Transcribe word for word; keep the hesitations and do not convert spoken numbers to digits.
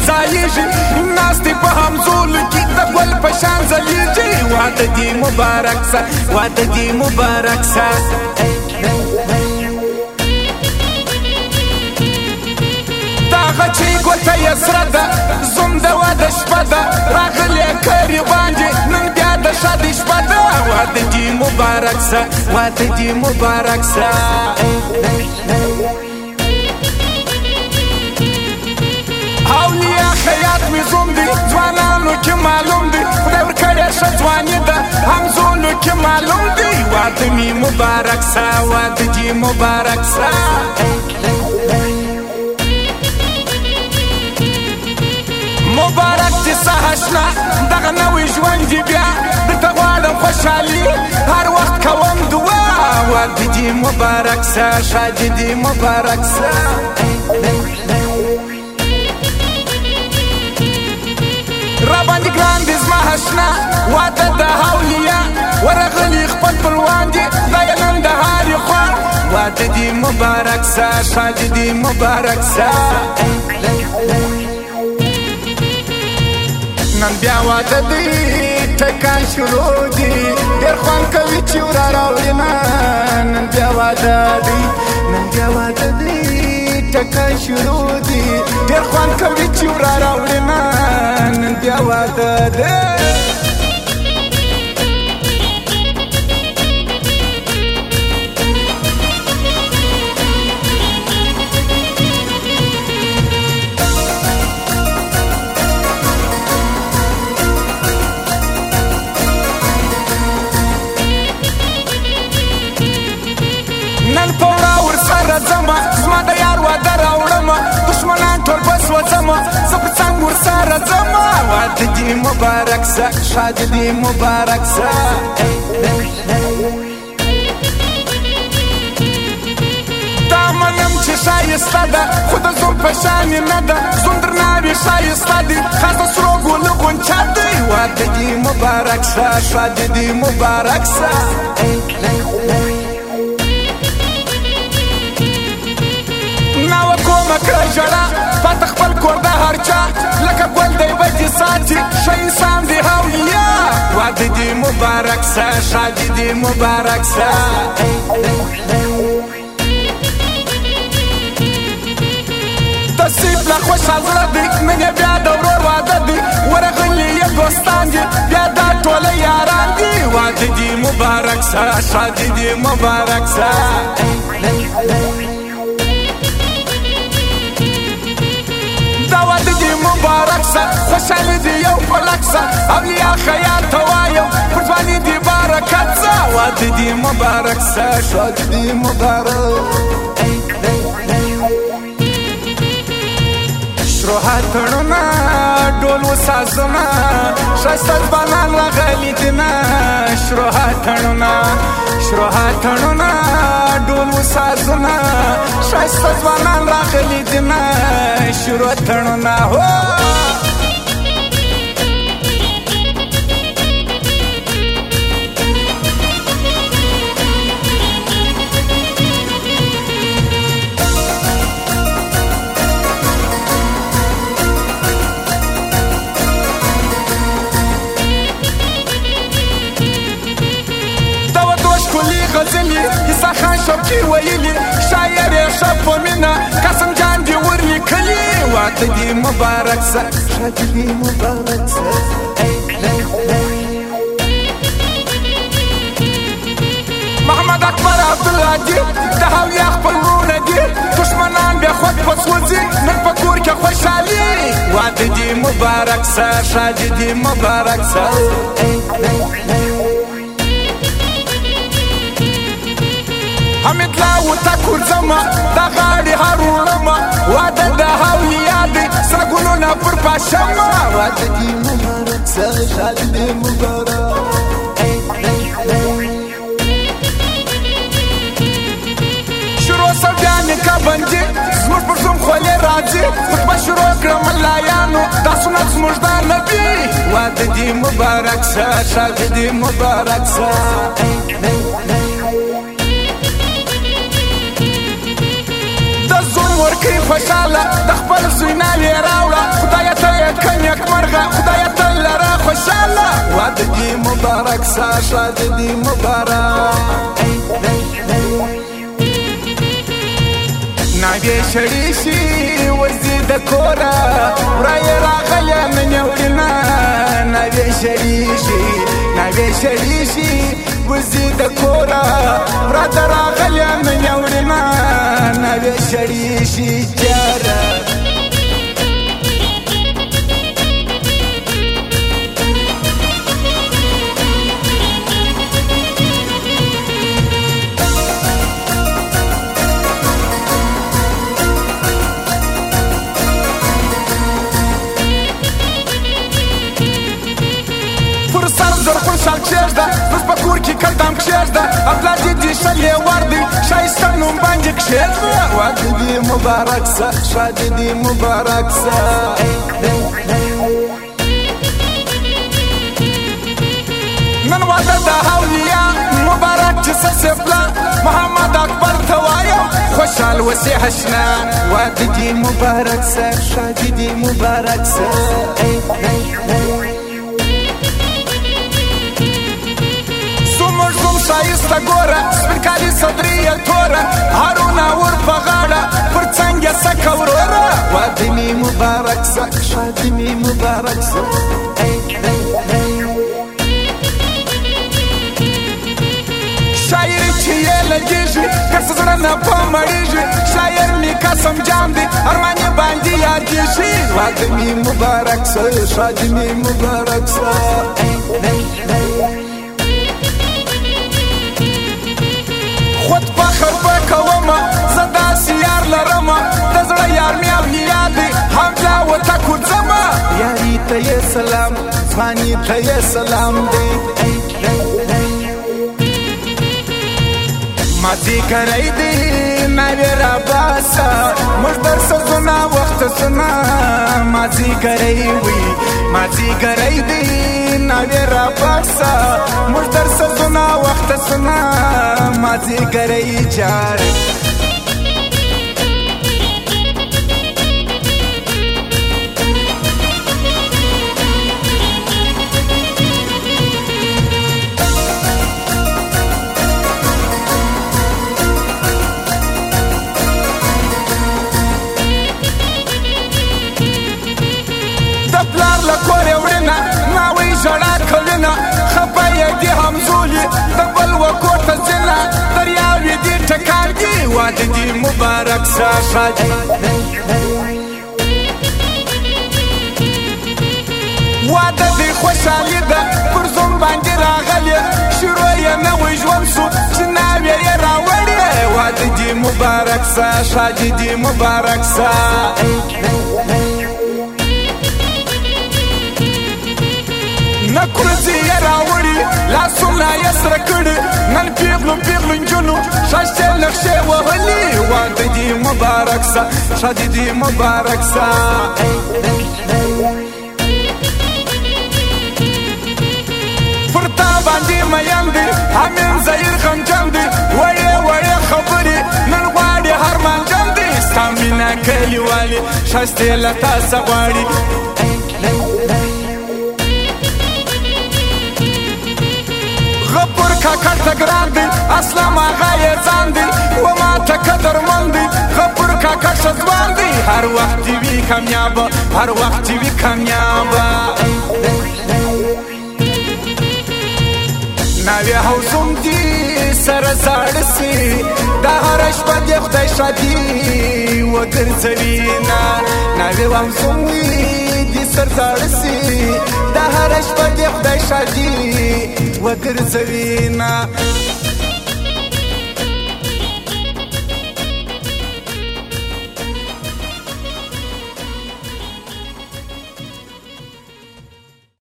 ځایږي ناستې په همزولو کې د ګل په شان ځلیږي واده دې مبارک سه واده دې مبارک سه دغه چې ګوته یې سره ده زوم د واده شپه ده راغلی کرې باندې نن بیا د شادۍ شپه ده واده دې مبارک سه واده دې مبارک سه اولیا خیاط مې زوم دی ځوانانو کې معلوم دی خدای ورکړې ښه ځواني ده همزولو کې معلوم دی واده مې مبارک سه واده دې مبارک سه مبارک دې سه اشنا دغه نوی ژوند دې بیا درته غواړم خوشحالي هر وخت کوم دعا واده دې مبارک سه شادي دې مبارک سه راباندې ګران دې زما اشنا واده د اولیا ورغلي خپل خپلوان دي دا یې نن د هرې خوا واده دې مبارک سه شادي دې مبارک سه نن بیا واده دی ټکان شروع دی ډېر خوند کوي چې ور راوړي نن بیا واده دی نن بیا واده دی ټکان شروع دی ډېر خوند کوي چې ور راوړي نن بیا واده دی نن پوره ورسره ځمه زما د یار واده راوړمه دښمنان ټول به سوځمه زه په څنګ ورسره ځمه واده دې مبارک سه شادي دې مبارک سه دا منم چې ښایسته ده خو د زوم په شان یې نه ده زوم درناوي ښایسته دی خاص د سرو ګلو غونچه دی واده دې مبارک سه شادي دې مبارک سه ناوه کومه کړه ژړا پاته خپل کور د هر چا لکه ګل دی به دې ساتي ښه انسان دې اولیا واده دې مبارک سه شادي دې مبارک سه تصیب لا خوشحال زړه دی نن یې بیا د ورور واده دی ورغلي یې دوستان دي بیا دا ټوله یاران دي واده دې مبارک سه شادي دې مبارک سه دا واده دې مبارک سه خوشحالي دې یو فلک سه اولیا خیال ته وایم پر ځواني دې برکت سه واده دې مبارک سه شادي دې مبارک شروع هاتړونه ډول وسازونه ښایسته ځوانان راغلي دي نه شروع هاتړونه شروع هاتړونه ډول وسازونه ښایسته ځوانان راغلي دي نه شروع هاتړونه هو غزلي عیسی خان شوقي ویلي شاعر یې ښه په مینه قسم جان دې ورلیکلي واده دې مبارک سه شادي دې مبارک سه محمد اکبر عبدالهادي د اولیا خپل وروڼه دي دښمنان بیا خود په سوځي نن په کور کې خوشحالي واده دې مبارک سه شادي دې مبارک سه حمید لا وته کورځمه د غاړې هر وړمه واده د اولیا دی سره ګلونه پر پاشمه واده دې مبارک سه شادي دې مبارک شروع سه بیا نکاح بندي زموږ پر زوم خولې راځي خطبه شروع کړه ملایانو دا سنت زموږ د نبي واده دې مبارک سه شادي دې مبارک سه ورکی خوشحاله د خپل زوی ناوې راوړه خدایه نیکمرغه خدایه تل لره خوشحاله واده دې مبارک سه شادي دې مبارک ناوې شړې شي ورځي د کوره ورایې راغلې نن یې وړینه ناوې شړې شي ناوې شړې شي ورځي د کوره وراته راغلې نن یې وړینه ناوې شړې شي جاره شال کشیږده اوس په کور کې قدم کشیږده اولادې دې شلې ور دي ښایسته نوم باندې کښېږده واده دې مبارک سه شادي دې مبارک سه نن واده د اولیا مبارک چې څه صفله محمد اکبر ته وایم خوشحال اوسې حشنه واده دې مبارک سه شادي دې مبارک سه شایسته ګوره سپین کالي صدرې یې توره هارونه ور په غاړه پر څنګ یې سکه وروره واده مې مبارک سه شادي مې مبارک سه شاعري چې یې لګېږي که څه زړه نه په مړېږي شاعر مې قسم جام دی ارمان یې باندې یادېږي واده مې مبارک سه شادي مې مبارک سه خود فخر بکومه زه داسې یار لرمه د زړه یار مې اغلي یاد دی حمزه ورته کوځمه یاري ته یې سلام ځواني ته یې سلام دی مازدیګری دی ناوې راباسه موږ درسه زونه وخته سونه مازدیګری وي مازدیګری دی ناوې راباسه موږ درسه زونه وخته سونه مازدیګری جار پلار له کورې وړینه ناوې ژړا کلینه خفه یې دې همزولي د بل و کور ته ځینه دریاوې دې ټکان دي واده دې مبارک سه شادي واده دې خوشحالي ده پر زوم باندې راغلې شروع یې نوی ژوند سو چې ناوې یې راوړې واده دې مبارک سه شادي دې مبارک سه نکورځي یې راوړي لاسونه یې سره کړي نن پیغلو پیغلو نجونو ښایستې نقشې وهلي واده دې مبارک سه شادي دې مبارک سه پر تا باندې مین دی امین ظهیر غمجن دی وړې وړې خبرې نن غواړي هر منجن دی ستا مینه کلیوالې ښایستې له تا څه غواړي غپور کاکړ ته ګران دی اسلام آغا یې ځان دی و ما ته قدرمند دی غپور کاکړ ښه ځوان دی هر وخت وي کامیابه هر وخت وي کامیابه ناوې حوصوم دي سره زاړه سي دا هره شپه دې خدای شادي وګرځوينه ناوې حوصوم دي سر زاړه سي دا هره شپه دې خدای شادي وګرځوينه